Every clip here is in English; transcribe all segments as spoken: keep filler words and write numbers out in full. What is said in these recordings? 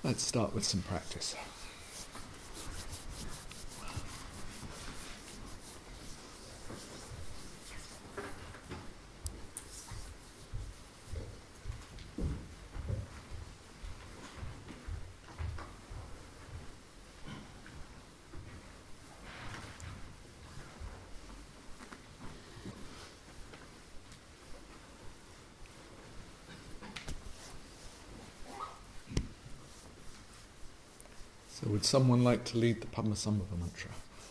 Let's start with some practice. So would someone like to lead the Padmasambhava mantra?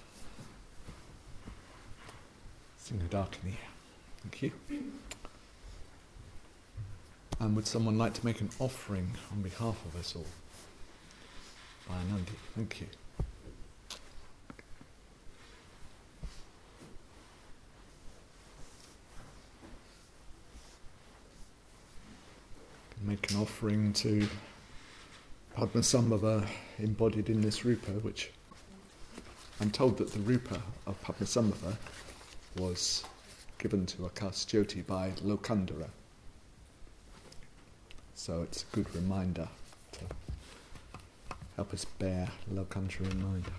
Singadakini. Thank you. And would someone like to make an offering on behalf of us all? By Anandi. Thank you. Make an offering to Padmasambhava embodied in this rupa, which I'm told that the rupa of Padmasambhava was given to Akasajyoti by Lokandara. So it's a good reminder to help us bear Lokandara in mind.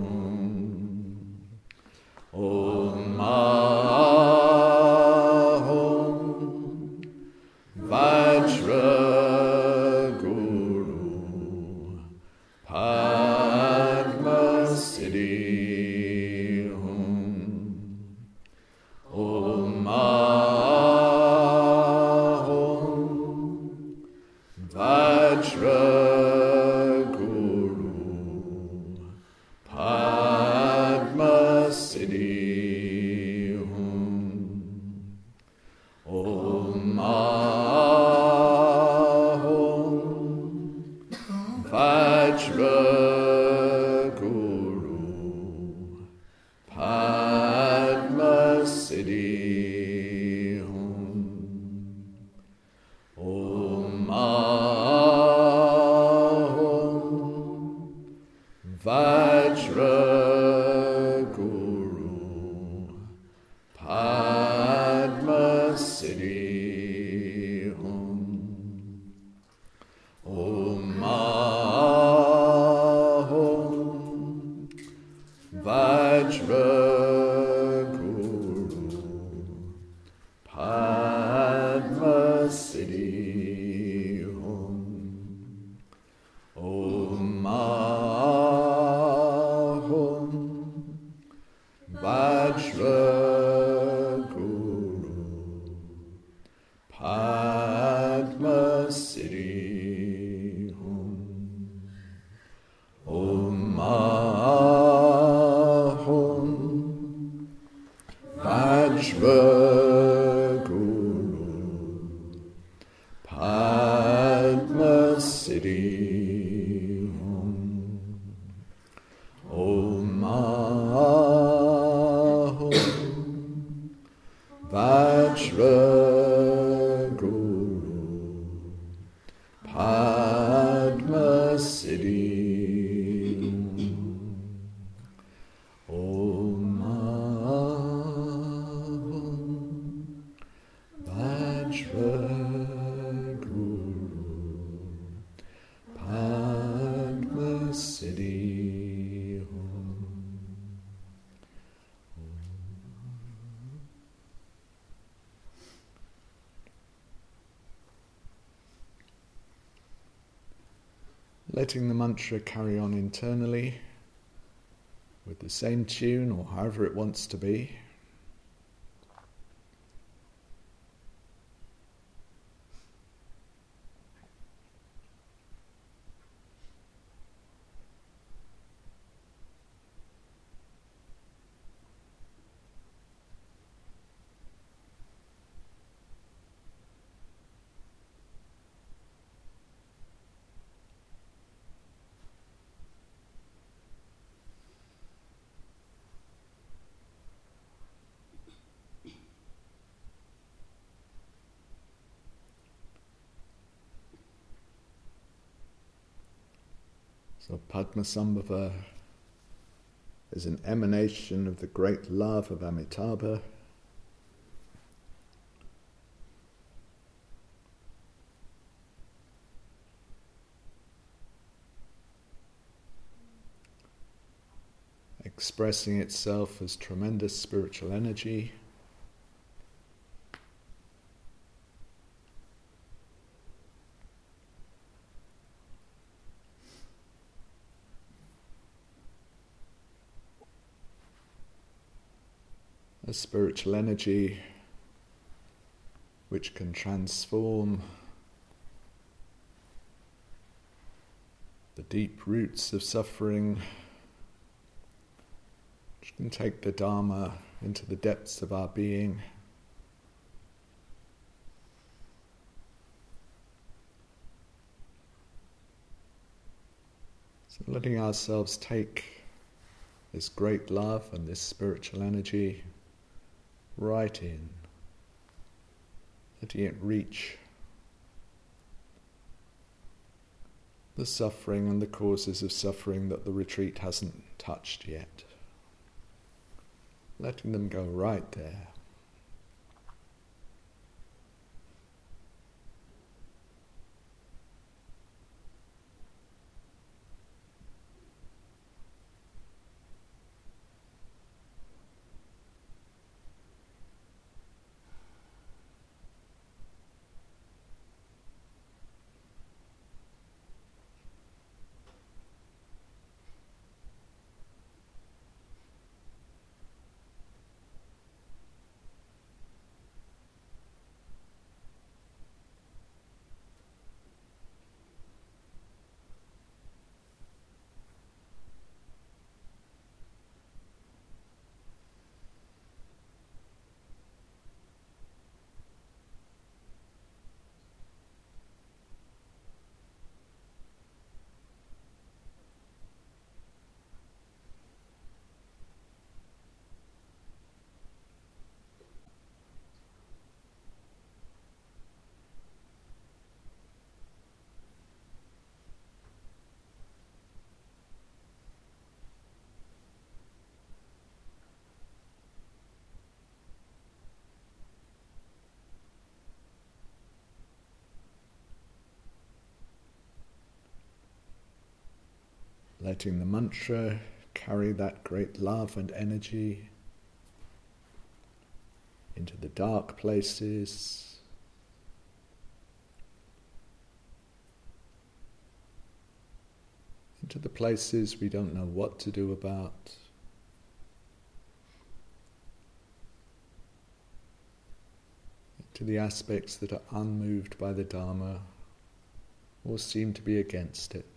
Om Siddhi Om. Om Ahom Vajra Guru Padma Siddhi Om. Om Ahom Vajra Guru Padma Siddhi Om. Om Ahom Vajra Guru Padma Siddhi Om. Om Ahom Vajra Guru Padma Siddhi Om. Om Ahom Vajra Guru Padma Siddhi Om. Om Ahom Vajra Guru Padma Siddhi Om. Letting the mantra carry on internally with the same tune or however it wants to be. So Padmasambhava is an emanation of the great love of Amitabha. Expressing itself as tremendous spiritual energy. A spiritual energy which can transform the deep roots of suffering, which can take the Dharma into the depths of our being. So letting ourselves take this great love and this spiritual energy right in, letting it reach the suffering and the causes of suffering that the retreat hasn't touched yet. Letting them go right there. letting the mantra carry that great love and energy into the dark places, into the places we don't know what to do about, to the aspects that are unmoved by the Dharma or seem to be against it.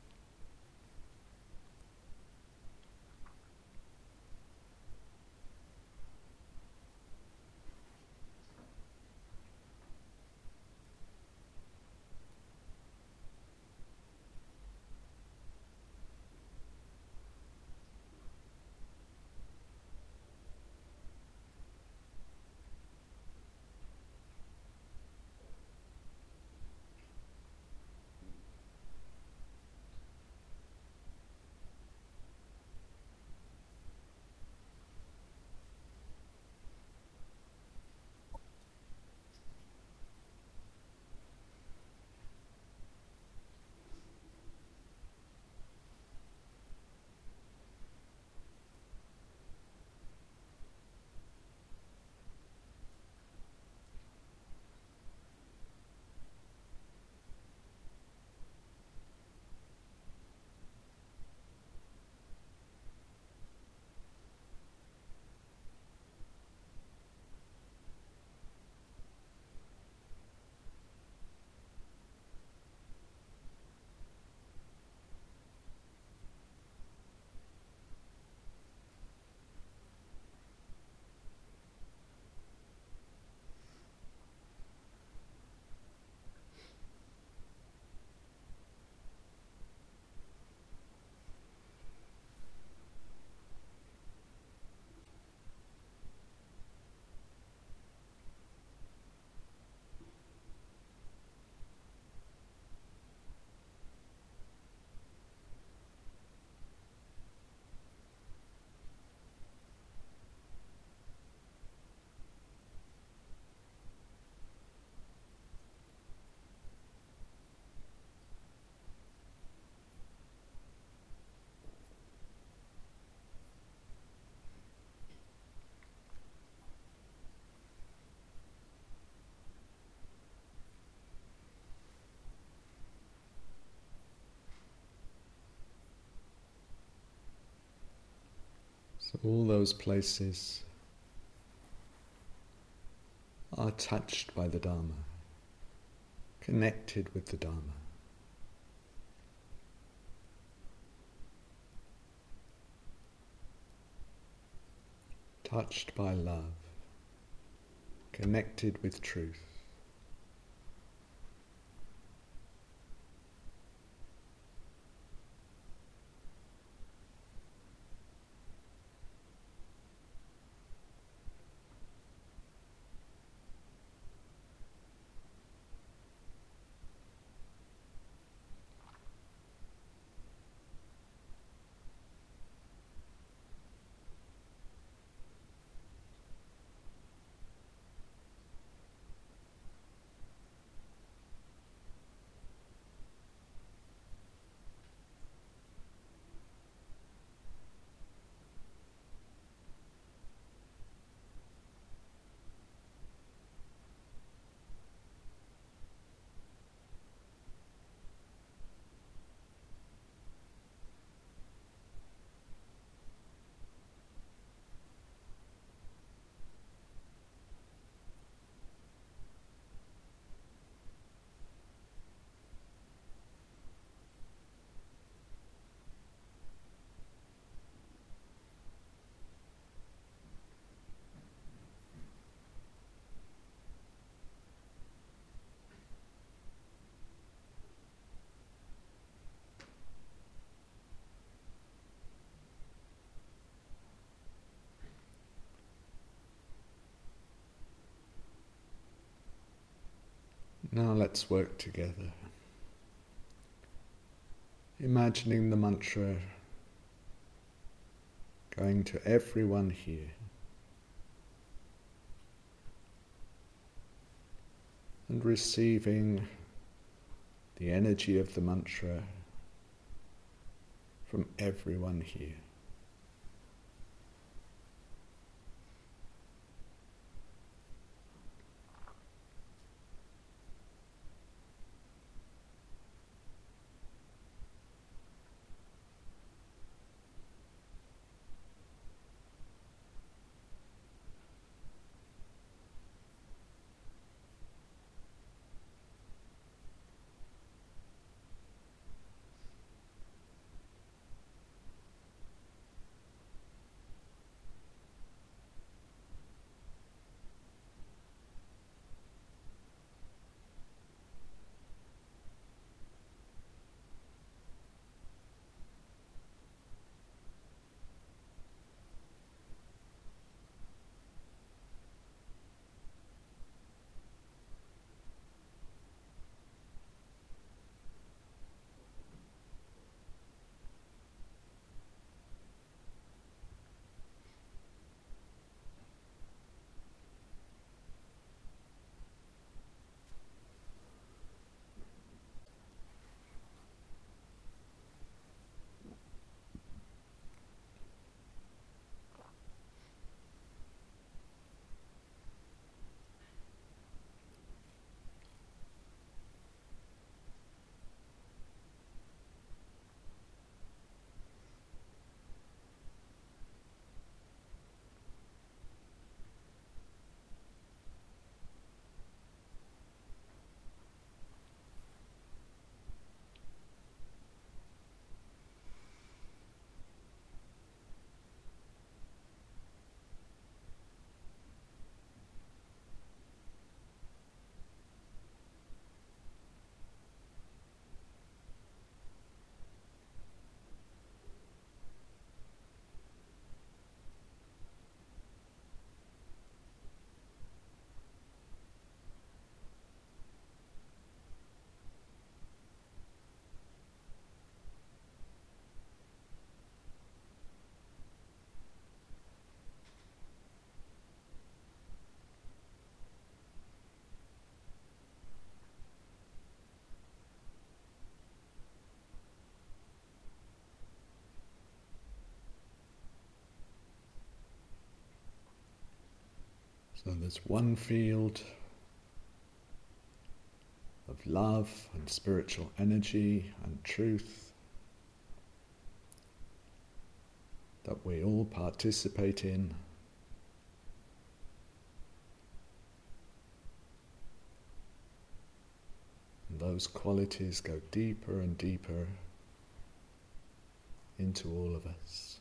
So all those places are touched by the Dharma, connected with the Dharma. Touched by love, connected with truth. Now let's work together, imagining the mantra going to everyone here, and receiving the energy of the mantra from everyone here. So there's one field of love and spiritual energy and truth that we all participate in. And those qualities go deeper and deeper into all of us.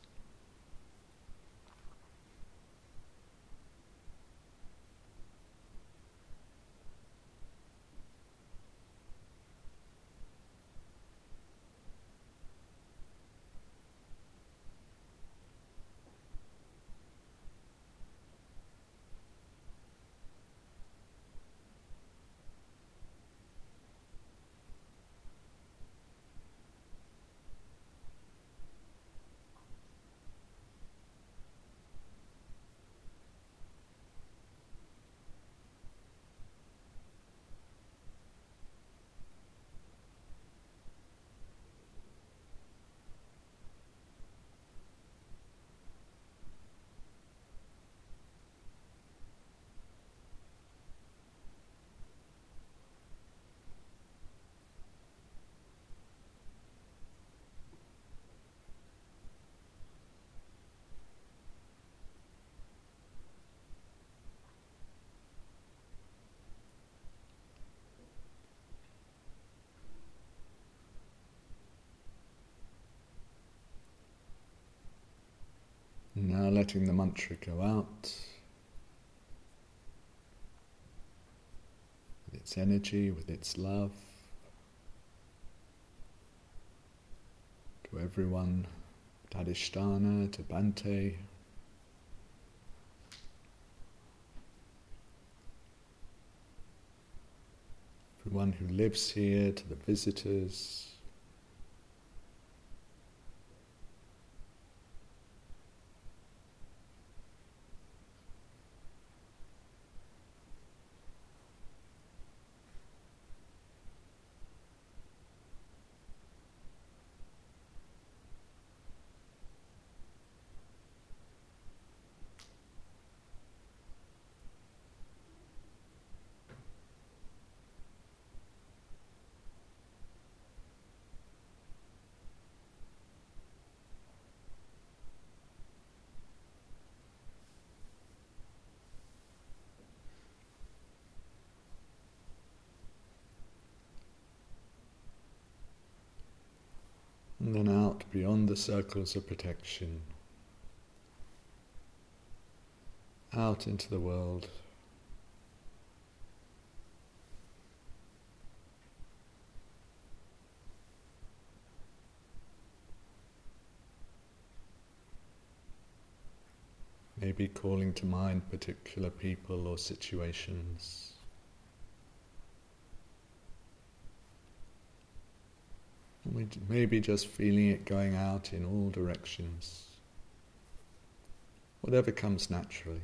Now letting the mantra go out with its energy, with its love, to everyone, to Adhisthana, to Bhante, everyone who lives here, to the visitors, beyond the circles of protection, out into the world. Maybe calling to mind particular people or situations. Maybe just feeling it going out in all directions. Whatever comes naturally.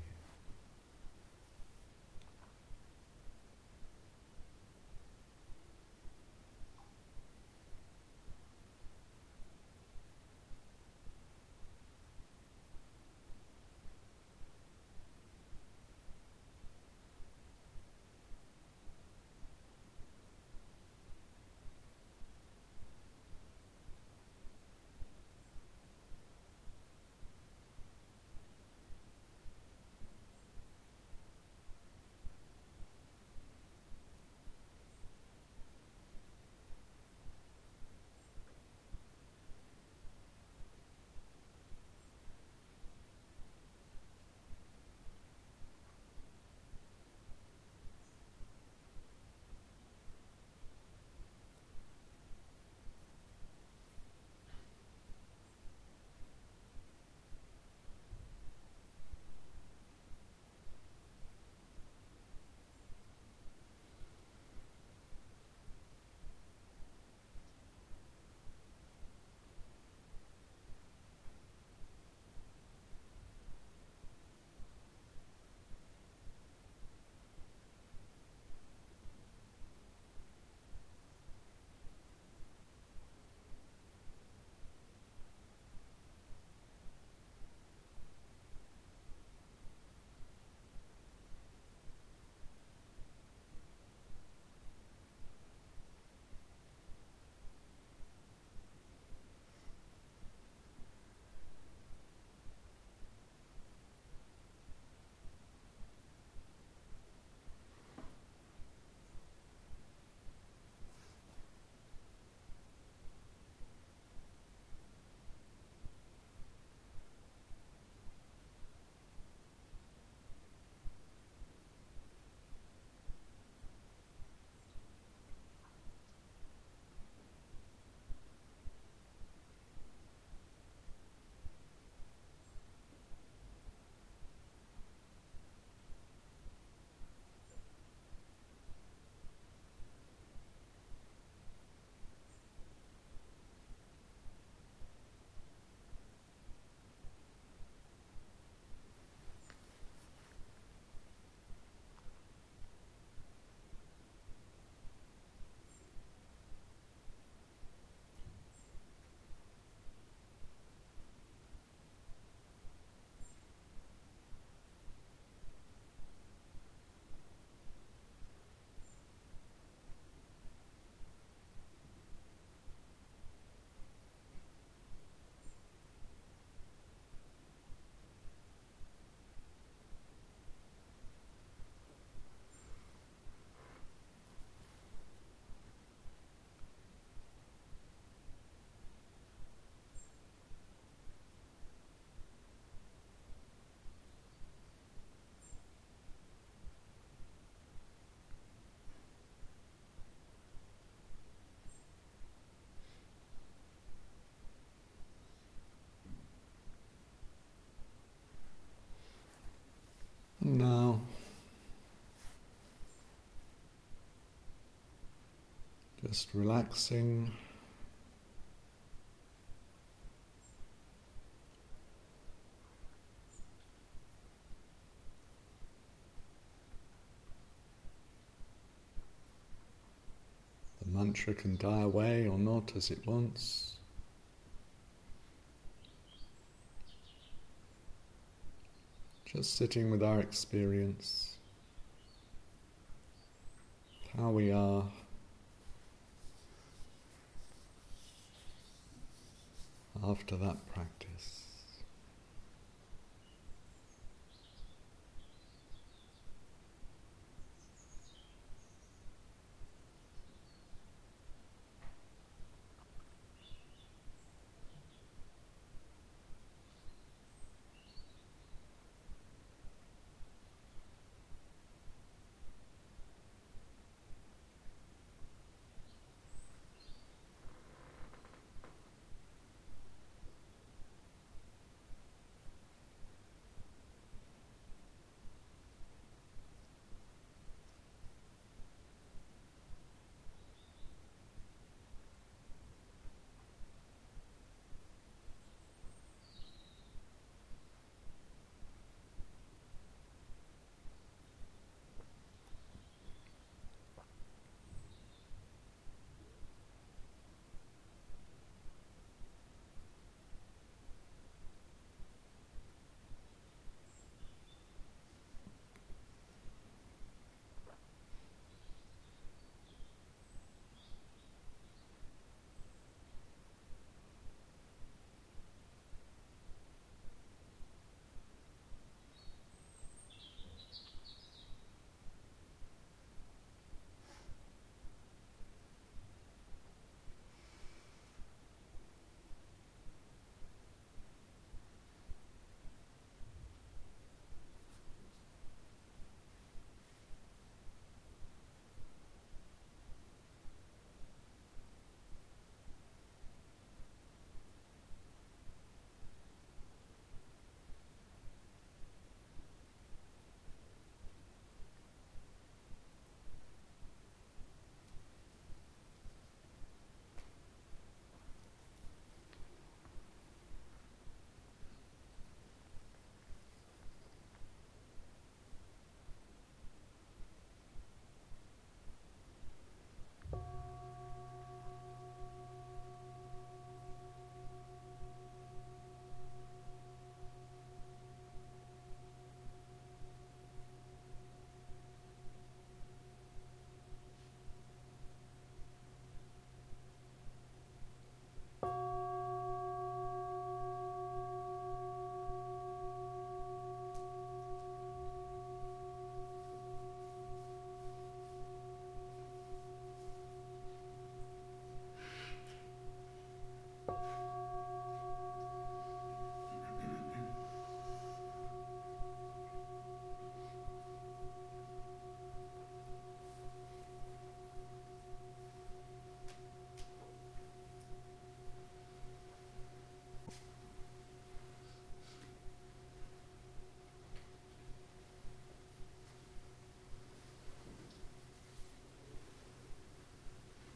Now, just relaxing, the mantra can die away or not as it wants. Just sitting with our experience, how we are, after that practice.